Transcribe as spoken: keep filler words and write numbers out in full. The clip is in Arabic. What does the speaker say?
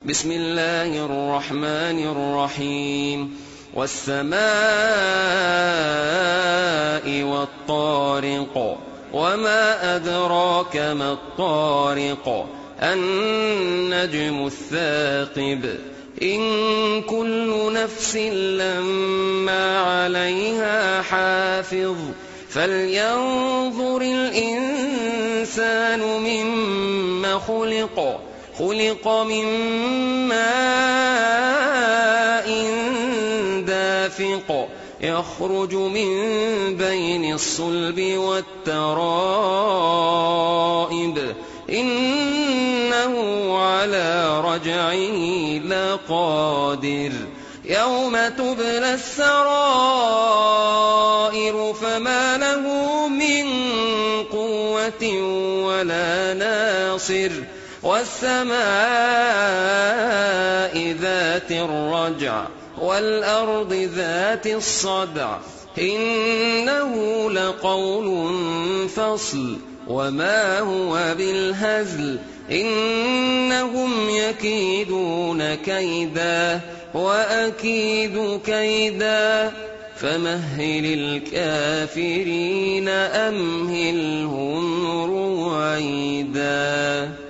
بسم الله الرحمن الرحيم والسماء والطارق وما أدراك ما الطارق النجم الثاقب إن كل نفس لما عليها حافظ فلينظر الإنسان مما خلق خلق من ماء دافق يخرج من بين الصلب والترائب إنه على رجعه لقادر يوم تبلى السرائر فما له من قوة ولا ناصر والسماء ذات الرجع والأرض ذات الصدع إنه لقول فصل وما هو بالهزل إنهم يكيدون كيدا وأكيد كيدا فمهل الكافرين أمهلهم رويدا.